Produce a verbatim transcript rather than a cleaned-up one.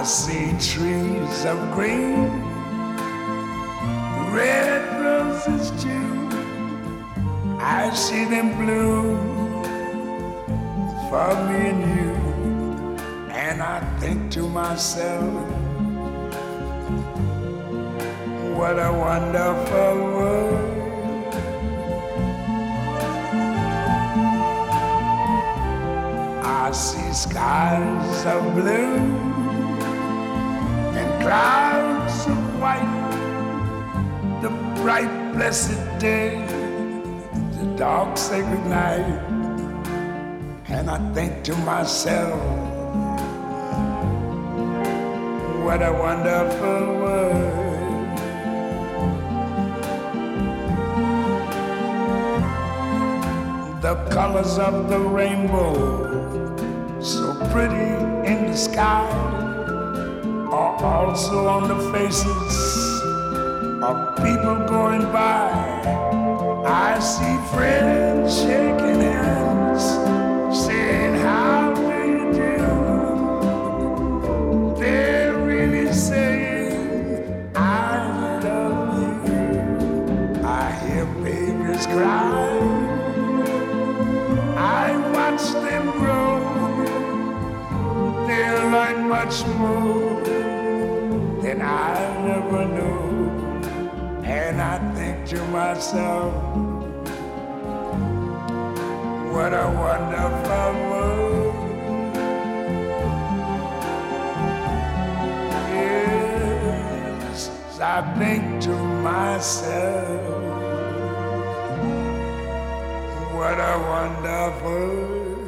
see trees of green, red roses too. I see them bloom for me and you. And I think to myself, what a wonderful world. I see skies of blue and clouds of white, the bright blessed day, the dark sacred night. And I think to myself, what a wonderful world. The colors of the rainbow, so pretty in the sky, are also on the faces of people going by. I see friends shaking hands, saying, how do you do? They're really saying, I love you. I hear babies cry, I watch them grow. They'll learn much more than I'll ever know. And I think to myself, what a wonderful world. Yes, I think to myself, what a wonderful world.